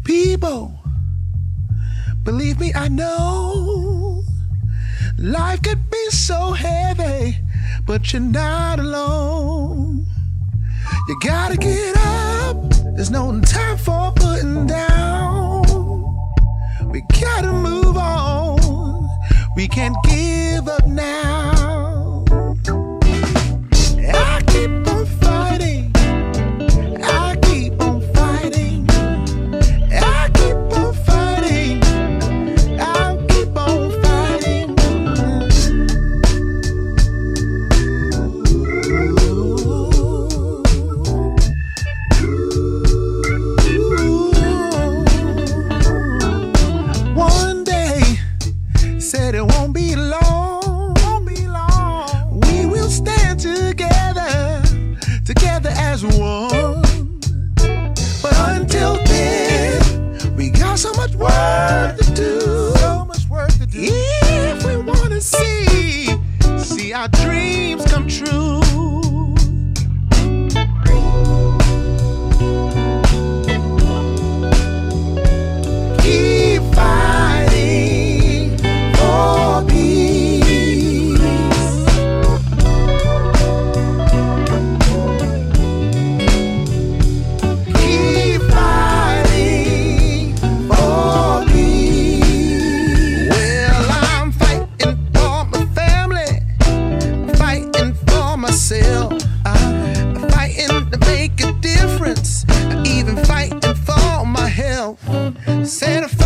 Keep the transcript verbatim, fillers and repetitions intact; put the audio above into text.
People, believe me, I know life could be so heavy, but you're not alone. You gotta get up, there's no time for putting down. We gotta move on, we can't give up now. I keep on fighting, I keep on fighting, I keep on fighting, I keep on fighting. One day said it won't be long, won't be long. We will stand together, together as one. But until then, we got so much work to do. So much work to do. If we wanna see, see our dreams come true. Keep fighting for peace. Keep fighting for peace. Well, I'm fighting for my family, fighting for myself. I'm fighting to make a difference, even fighting for my health. Said